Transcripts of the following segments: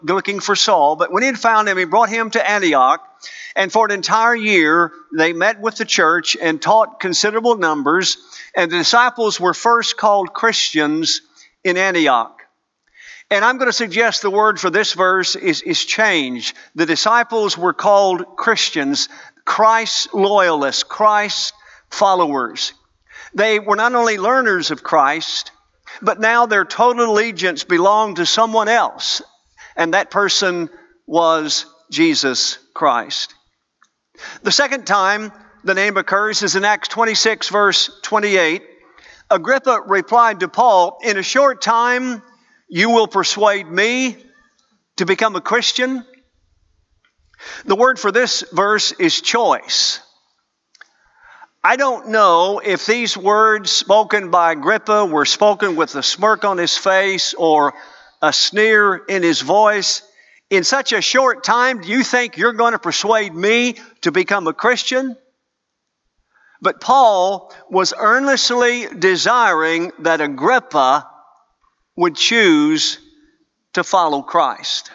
looking for Saul. But when he had found him, he brought him to Antioch. And for an entire year, they met with the church and taught considerable numbers. And the disciples were first called Christians in Antioch. And I'm going to suggest the word for this verse is change. The disciples were called Christians, Christ's loyalists, Christ's followers. They were not only learners of Christ, but now their total allegiance belonged to someone else. And that person was Jesus Christ. The second time the name occurs is in Acts 26, verse 28. Agrippa replied to Paul, "In a short time, you will persuade me to become a Christian." The word for this verse is choice. I don't know if these words spoken by Agrippa were spoken with a smirk on his face or a sneer in his voice. In such a short time, do you think you're going to persuade me to become a Christian? But Paul was earnestly desiring that Agrippa would choose to follow Christ.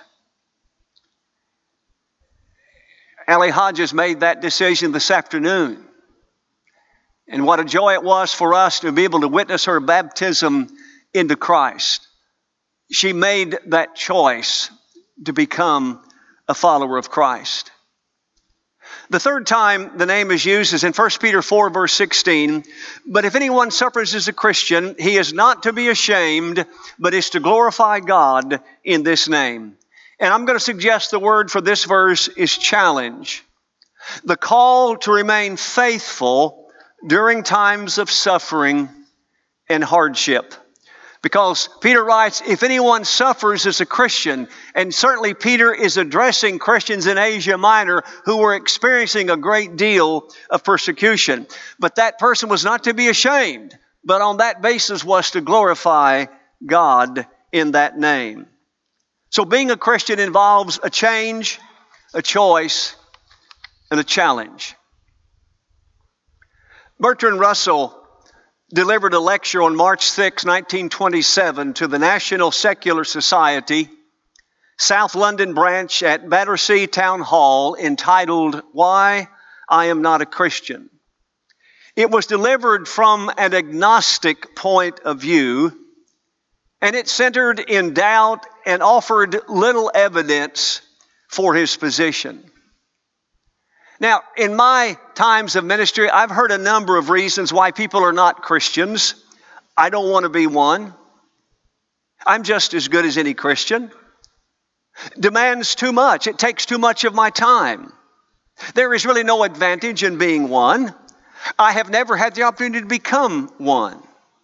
Allie Hodges made that decision this afternoon. And what a joy it was for us to be able to witness her baptism into Christ. She made that choice to become a follower of Christ. The third time the name is used is in 1 Peter 4, verse 16. But if anyone suffers as a Christian, he is not to be ashamed, but is to glorify God in this name. And I'm going to suggest the word for this verse is challenge. The call to remain faithful during times of suffering and hardship. Because Peter writes, if anyone suffers as a Christian, and certainly Peter is addressing Christians in Asia Minor who were experiencing a great deal of persecution. But that person was not to be ashamed, but on that basis was to glorify God in that name. So being a Christian involves a change, a choice, and a challenge. Bertrand Russell delivered a lecture on March 6, 1927 to the National Secular Society, South London branch at Battersea Town Hall, entitled, "Why I Am Not a Christian." It was delivered from an agnostic point of view, and it centered in doubt and offered little evidence for his position. Now, in my times of ministry, I've heard a number of reasons why people are not Christians. I don't want to be one. I'm just as good as any Christian. Demands too much. It takes too much of my time. There is really no advantage in being one. I have never had the opportunity to become one.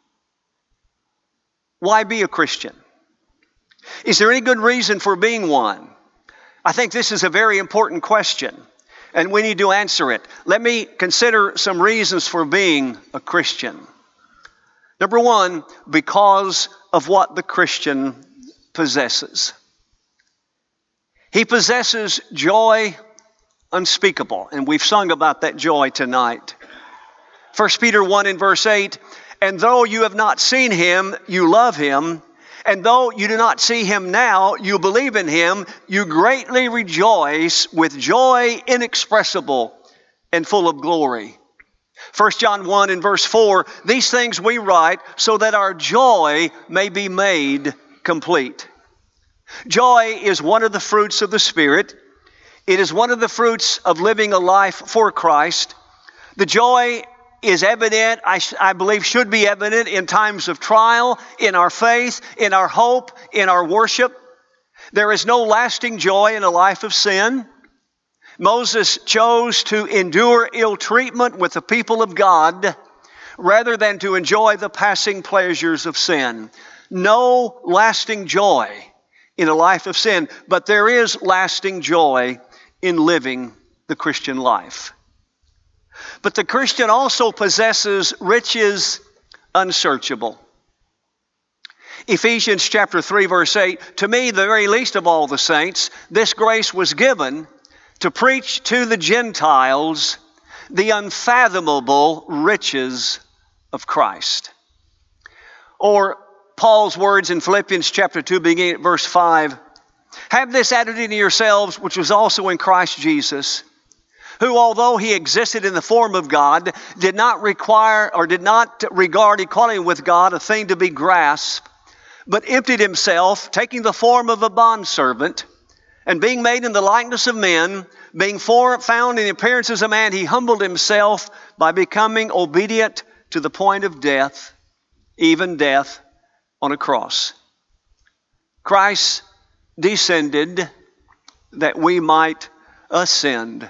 Why be a Christian? Is there any good reason for being one? I think this is a very important question, and we need to answer it. Let me consider some reasons for being a Christian. Number one, because of what the Christian possesses. He possesses joy unspeakable, and we've sung about that joy tonight. 1 Peter 1 in verse 8, and though you have not seen him, you love him. And though you do not see him now, you believe in him, you greatly rejoice with joy inexpressible and full of glory. 1 John 1 in verse 4, these things we write so that our joy may be made complete. Joy is one of the fruits of the Spirit. It is one of the fruits of living a life for Christ. The joy is evident, I believe should be evident in times of trial, in our faith, in our hope, in our worship. There is no lasting joy in a life of sin. Moses chose to endure ill treatment with the people of God rather than to enjoy the passing pleasures of sin. No lasting joy in a life of sin, but there is lasting joy in living the Christian life. But the Christian also possesses riches unsearchable. Ephesians chapter 3 verse 8, to me, the very least of all the saints, this grace was given to preach to the Gentiles the unfathomable riches of Christ. Or Paul's words in Philippians chapter 2 beginning at verse 5, Have this attitude in yourselves, which was also in Christ Jesus, who, although he existed in the form of God, did not regard equality with God a thing to be grasped, but emptied himself, taking the form of a bondservant, and being made in the likeness of men, being found in the appearance as a man, he humbled himself by becoming obedient to the point of death, even death on a cross. Christ descended that we might ascend.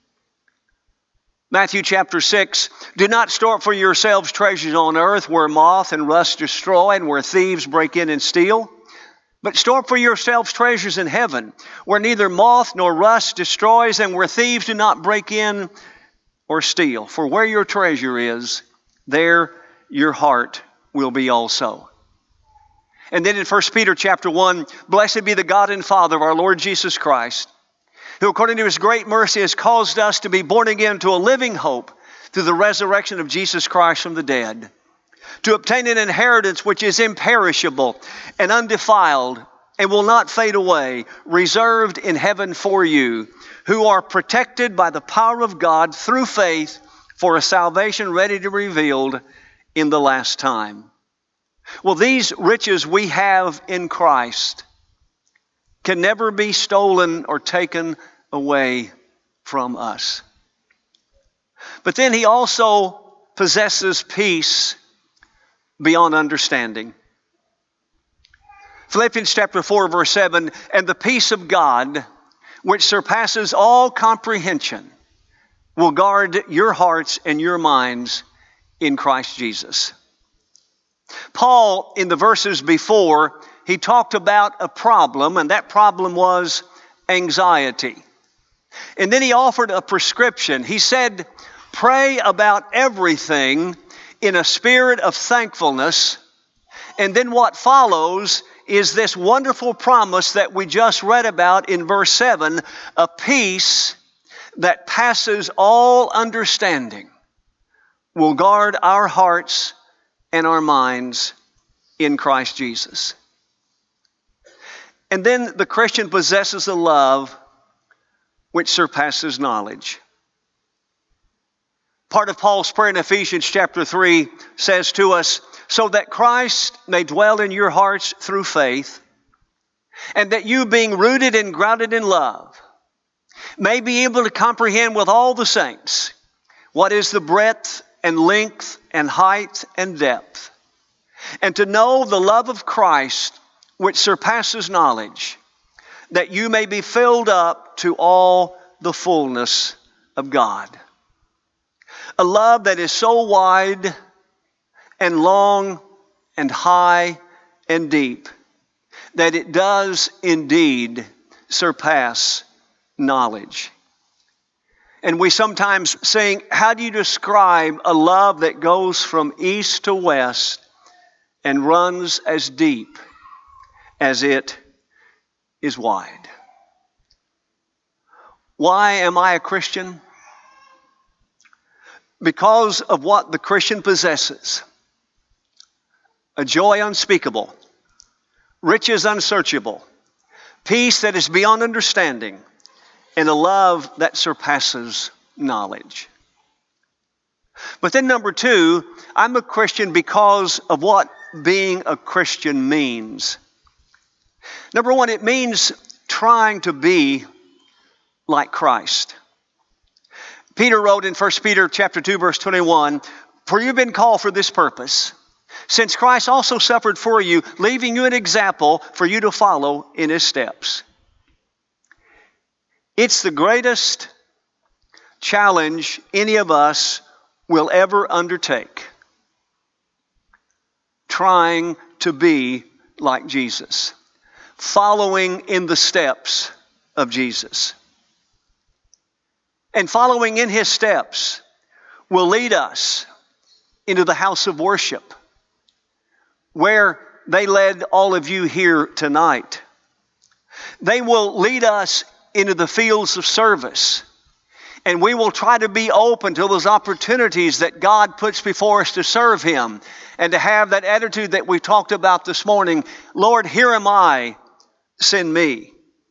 Matthew chapter 6, do not store up for yourselves treasures on earth where moth and rust destroy and where thieves break in and steal. But store up for yourselves treasures in heaven where neither moth nor rust destroys and where thieves do not break in or steal. For where your treasure is, there your heart will be also. And then in 1 Peter chapter 1, blessed be the God and Father of our Lord Jesus Christ, who according to his great mercy has caused us to be born again to a living hope through the resurrection of Jesus Christ from the dead, to obtain an inheritance which is imperishable and undefiled and will not fade away, reserved in heaven for you, who are protected by the power of God through faith for a salvation ready to be revealed in the last time. Well, these riches we have in Christ can never be stolen or taken away from us. But then he also possesses peace beyond understanding. Philippians chapter 4, verse 7, and the peace of God, which surpasses all comprehension, will guard your hearts and your minds in Christ Jesus. Paul, in the verses before, he talked about a problem, and that problem was anxiety. And then he offered a prescription. He said, pray about everything in a spirit of thankfulness. And then what follows is this wonderful promise that we just read about in verse 7, a peace that passes all understanding will guard our hearts and our minds in Christ Jesus. And then the Christian possesses a love which surpasses knowledge. Part of Paul's prayer in Ephesians chapter 3 says to us, so that Christ may dwell in your hearts through faith, and that you, being rooted and grounded in love, may be able to comprehend with all the saints what is the breadth and length and height and depth, and to know the love of Christ which surpasses knowledge, that you may be filled up to all the fullness of God. A love that is so wide and long and high and deep that it does indeed surpass knowledge. And we sometimes sing, how do you describe a love that goes from east to west and runs as deep as it is wide? Why am I a Christian? Because of what the Christian possesses. A joy unspeakable, riches unsearchable, peace that is beyond understanding, and a love that surpasses knowledge. But then number two, I'm a Christian because of what being a Christian means. Number one, it means trying to be like Christ. Peter wrote in 1 Peter chapter 2, verse 21, for you've been called for this purpose, since Christ also suffered for you, leaving you an example for you to follow in his steps. It's the greatest challenge any of us will ever undertake, trying to be like Jesus, following in the steps of Jesus. And following in his steps will lead us into the house of worship, where they led all of you here tonight. They will lead us into the fields of service, and we will try to be open to those opportunities that God puts before us to serve him and to have that attitude that we talked about this morning. Lord, here am I, send me.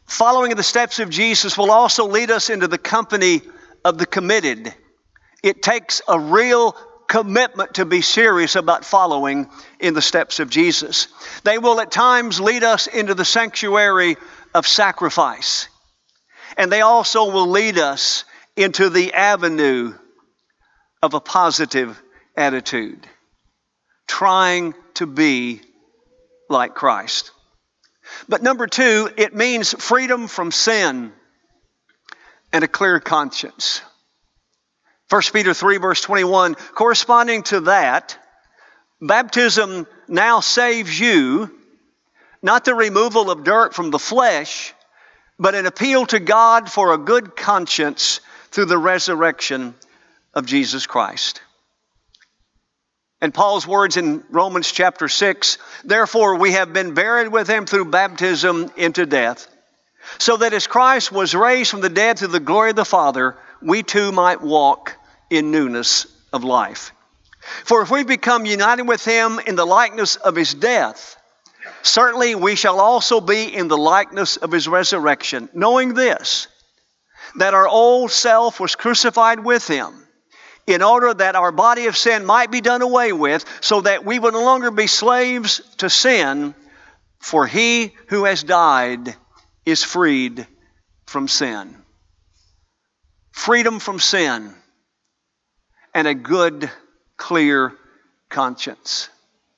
Following in the steps of Jesus will also lead us into the company of the committed. It takes a real commitment to be serious about following in the steps of Jesus. They will at times lead us into the sanctuary of sacrifice. And they also will lead us into the avenue of a positive attitude, trying to be like Christ. But number two, it means freedom from sin and a clear conscience. 1 Peter 3 verse 21, corresponding to that, baptism now saves you, not the removal of dirt from the flesh, but an appeal to God for a good conscience through the resurrection of Jesus Christ. And Paul's words in Romans chapter 6, therefore we have been buried with him through baptism into death, so that as Christ was raised from the dead through the glory of the Father, we too might walk in newness of life. For if we become united with him in the likeness of his death, certainly we shall also be in the likeness of his resurrection, knowing this, that our old self was crucified with him, in order that our body of sin might be done away with, so that we would no longer be slaves to sin, for he who has died is freed from sin. Freedom from sin and a good, clear conscience.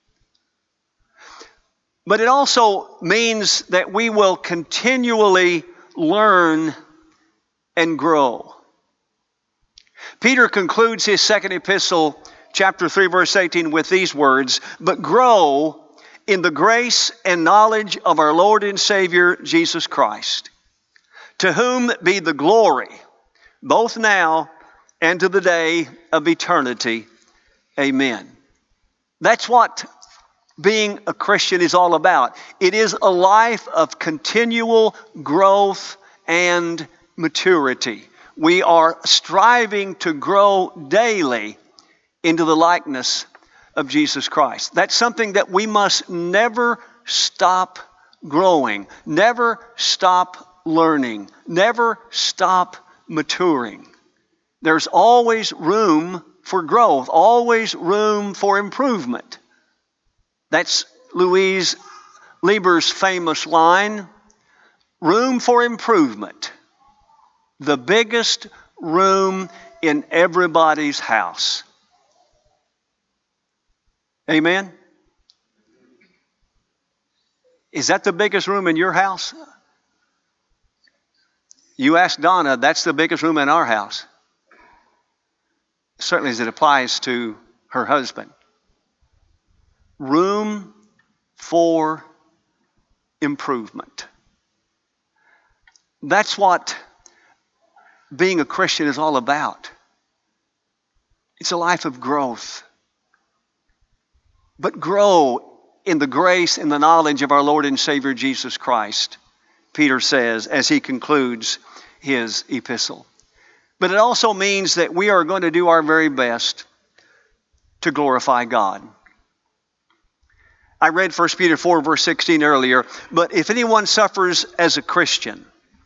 But it also means that we will continually learn and grow. Peter concludes his second epistle, chapter 3, verse 18, with these words, but grow in the grace and knowledge of our Lord and Savior, Jesus Christ, to whom be the glory, both now and to the day of eternity. Amen. That's what being a Christian is all about. It is a life of continual growth and maturity. We are striving to grow daily into the likeness of Jesus Christ. That's something that we must never stop growing, never stop learning, never stop maturing. There's always room for growth, always room for improvement. That's Louise Lieber's famous line, room for improvement. The biggest room in everybody's house. Amen? Is that the biggest room in your house? You ask Donna, that's the biggest room in our house. Certainly as it applies to her husband. Room for improvement. That's what being a Christian is all about. It's a life of growth. But grow in the grace and the knowledge of our Lord and Savior Jesus Christ, Peter says as he concludes his epistle. But it also means that we are going to do our very best to glorify God. I read 1 Peter 4 verse 16 earlier, but if anyone suffers as a Christian,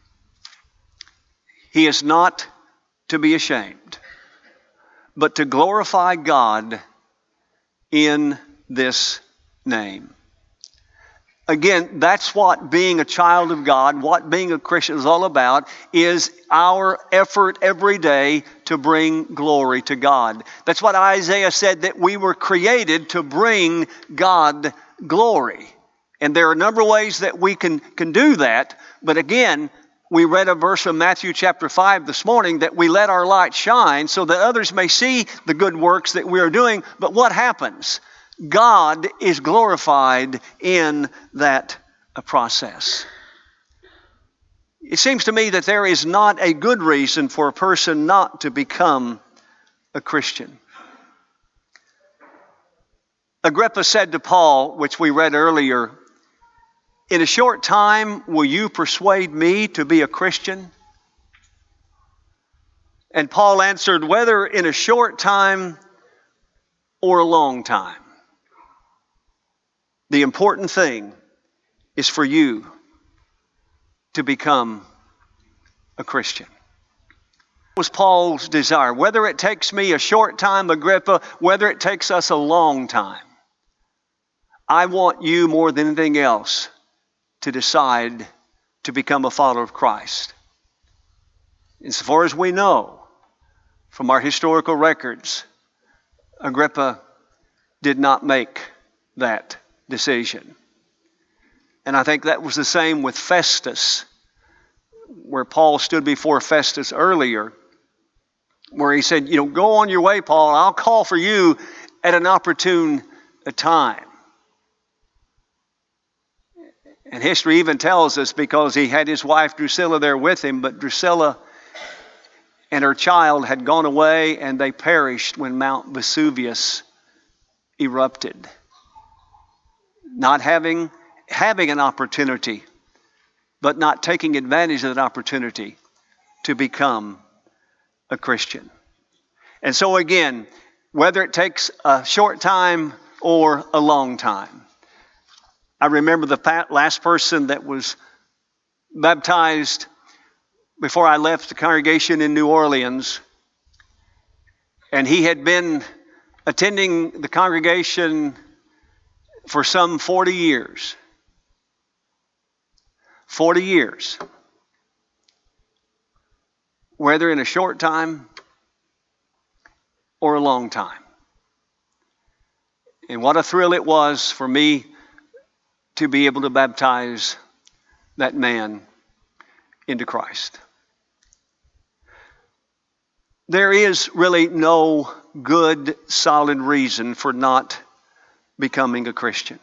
he is not to be ashamed, but to glorify God in this name. Again, that's what being a child of God, what being a Christian is all about, is our effort every day to bring glory to God. That's what Isaiah said, that we were created to bring God glory. And there are a number of ways that we can do that. But again, we read a verse from Matthew chapter 5 this morning, that we let our light shine so that others may see the good works that we are doing. But what happens? God is glorified in that process. It seems to me that there is not a good reason for a person not to become a Christian. Agrippa said to Paul, which we read earlier, in a short time, will you persuade me to be a Christian? And Paul answered, whether in a short time or a long time. The important thing is for you to become a Christian. It was Paul's desire. Whether it takes me a short time, Agrippa, whether it takes us a long time, I want you more than anything else to decide to become a follower of Christ. As far as we know from our historical records, Agrippa did not make that decision. And I think that was the same with Festus, where Paul stood before Festus earlier, where he said, go on your way, Paul. I'll call for you at an opportune time. And history even tells us, because he had his wife Drusilla there with him, but Drusilla and her child had gone away and they perished when Mount Vesuvius erupted. Not having an opportunity, but not taking advantage of that opportunity to become a Christian. And so again, whether it takes a short time or a long time, I remember the last person that was baptized before I left the congregation in New Orleans, and he had been attending the congregation for some 40 years. 40 years. Whether in a short time or a long time. And what a thrill it was for me to be able to baptize that man into Christ. There is really no good, solid reason for not becoming a Christian.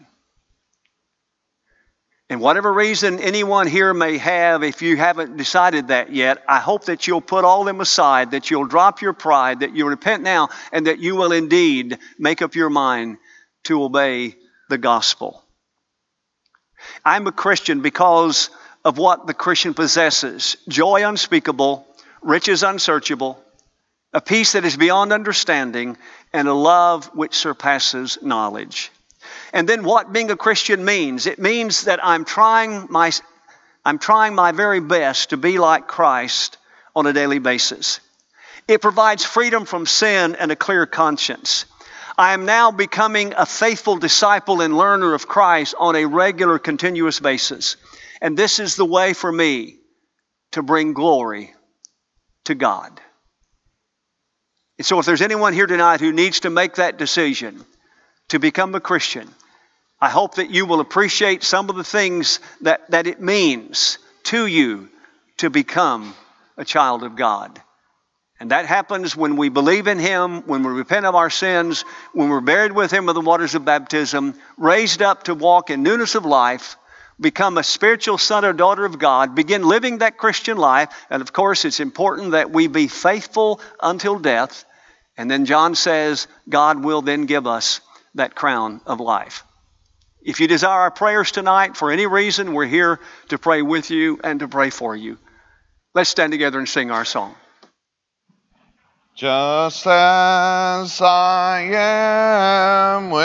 And whatever reason anyone here may have, if you haven't decided that yet, I hope that you'll put all them aside, that you'll drop your pride, that you'll repent now, and that you will indeed make up your mind to obey the gospel. I'm a Christian because of what the Christian possesses: joy unspeakable, riches unsearchable, a peace that is beyond understanding, and a love which surpasses knowledge. And then what being a Christian means: it means that I'm trying my very best to be like Christ on a daily basis. It provides freedom from sin and a clear conscience. I am now becoming a faithful disciple and learner of Christ on a regular, continuous basis. And this is the way for me to bring glory to God. And so if there's anyone here tonight who needs to make that decision to become a Christian, I hope that you will appreciate some of the things that it means to you to become a child of God. And that happens when we believe in Him, when we repent of our sins, when we're buried with Him with the waters of baptism, raised up to walk in newness of life, become a spiritual son or daughter of God, begin living that Christian life. And of course, it's important that we be faithful until death. And then John says, God will then give us that crown of life. If you desire our prayers tonight, for any reason, we're here to pray with you and to pray for you. Let's stand together and sing our song. Just as I am